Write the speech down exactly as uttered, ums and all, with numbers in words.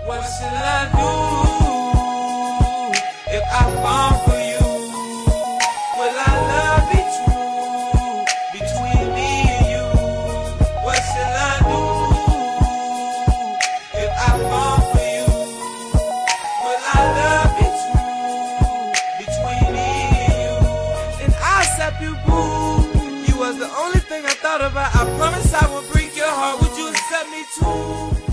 What should I do if I fall for you? Will our love be true between me and you? What should I do if I fall for you? Will our love be true between me and you? And I'll accept you, boo. You was the only thing I thought about. I promise I would break your heart. Would you accept me too?